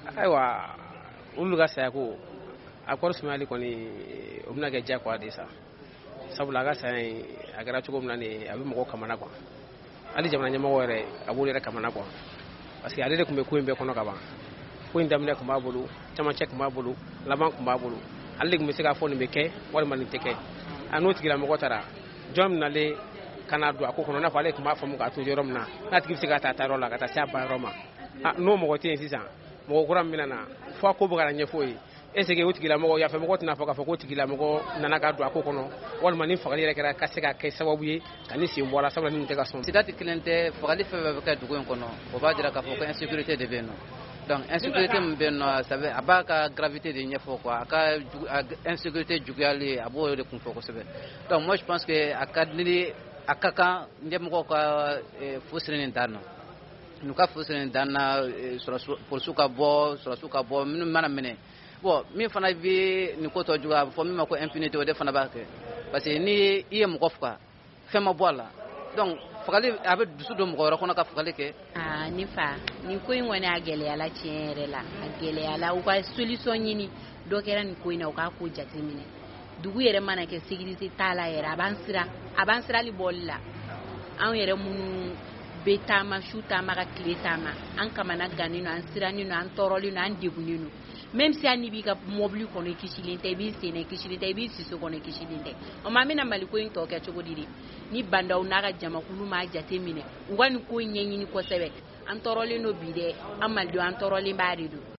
ayiwa olu ka saya ko a kɔrɔ sumayali kɔni o bɛna kɛ diyagoya de sa sabula a ka saya a kɛra cogo min na a bɛ mɔgɔ kamana quoi hali jamana ɲɛmɔgɔ yɛrɛ a b'olu yɛrɛ kamana quoi parce que ale de tun bɛ ko in bɛɛ kɔnɔ ka ban ko in daminɛ tun b'a bolo camancɛ tun b'a bolo laban tun b'a bolo ale de tun bɛ se k'a fɔ nin bɛ kɛ walima nin tɛ kɛ a n'o tigilamɔgɔ taara jɔn min nalen kana don a ko kɔnɔ n'a fɔ ale tun b'a faamu k'a to yɔrɔ min na n'a tigi bɛ se ka taa yɔrɔ la ka taa se a ba yɔrɔ ma n'o mɔgɔ tɛ yen sisan mɔgɔ kura min bɛ na fo a ko bɛ ka ɲɛfɔ ye est ce que o tigilamɔgɔ yafɛmɔgɔ tɛna fɔ k'a fɔ ko tigilamɔgɔ nana ka don a ko kɔnɔ walima ni fagali yɛrɛ kɛra ka se ka kɛ sababu ye ka ni sen bɔ a la sabula ni tɛ ka sɔn. Sida tɛ kelen tɛ fagali fɛn fɛn bɛ kɛ dugu in kɔnɔ o b'a jira k'a fɔ ko insécurité de bɛ yen nɔ donc insécurité min bɛ yen nɔ a b'a ka gravité de ɲɛfɔ quoi a ka insécurité juguyali a b'o de kun fɔ kosɛbɛ donc moi je pense que a ka kan ɲɛmɔgɔw ka fo siri nin dan na n'u ka fo siri nin dan na polisiw ka bɔ minnu mana minɛ bon min fana bɛ nin ko tɔ jugu a bɛ fɔ min ma ko impunité o de fana b'a kɛ parce que ni i ye mɔgɔ faga fɛn ma bɔ a la donc fagali a bɛ dusu don mɔgɔ wɛrɛ kɔnɔ ka fagali kɛ. Ne fa nin ko in kɔni a gɛlɛyala tiɲɛ yɛrɛ la a gɛlɛyala u ka solution ɲini dɔ kɛra nin ko in na u k'a ko jateminɛ dugu yɛrɛ mana kɛ sécurité t'a la yɛrɛ a b'an sirali bɔli la anw yɛrɛ minnu bɛ taama su taama ka tile taama an kamana gannen don an sirannen don an tɔɔrɔlen don an degunnen don même si hali n'i b'i ka mobili kɔnɔ i kisilen tɛ i b'i sen na i kisilen tɛ i b'i siso kɔnɔ i kisilen tɛ o ma an bɛna Mali ko in tɔ kɛ cogo di de ni bandaw n'a ka jamakulu m'a jate minɛ u ka nin ko in ɲɛɲini kosɛbɛ an tɔɔrɔlen don bi dɛ an malidenw an tɔɔrɔlen b'a de don.